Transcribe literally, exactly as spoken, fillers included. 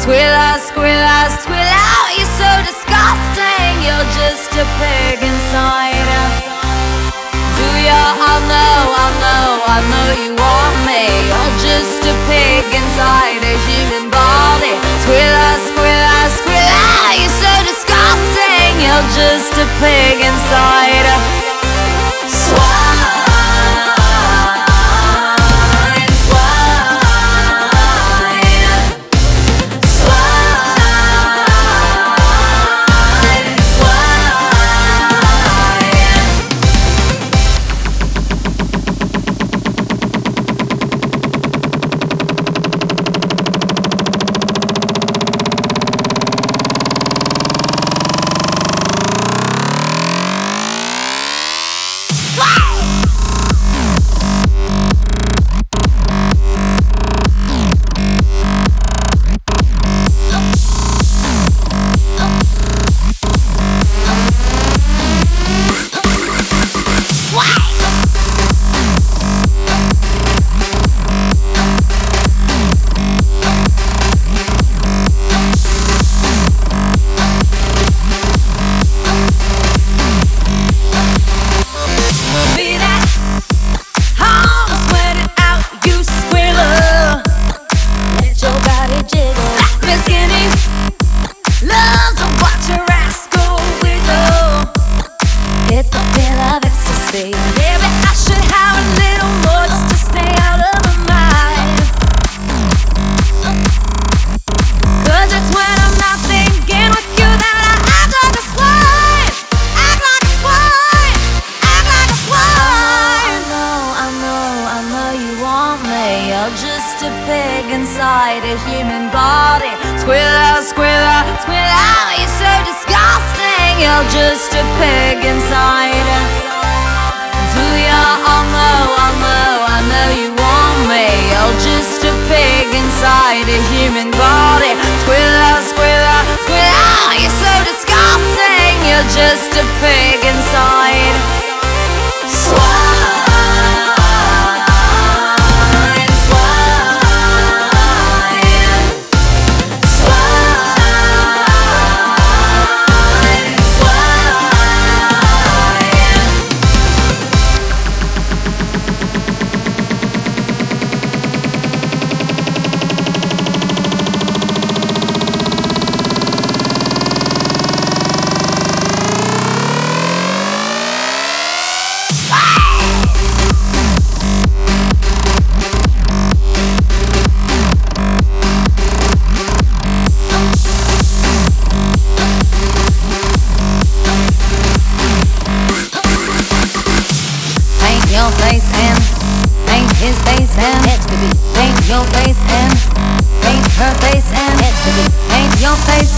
Squealer, squealer, squealer, you're so disgusting. You're just a pig inside. Do ya? I know, I know, I know you want me. You're just a pig inside a human body. Squealer, squealer, squealer, you're so disgusting. You're just a pig inside. Swine. Just a pig inside a human body. Squealer, squealer, squealer, you're so disgusting. You're just a pig inside. Do ya? I know, I know, I know you want me. You're just a pig inside a human body. Squealer, squealer, squealer, you're so disgusting. You're just a pig inside. Swine. Your face and paint his face and it's to be. Paint your face and paint her face and it's to be. Paint your face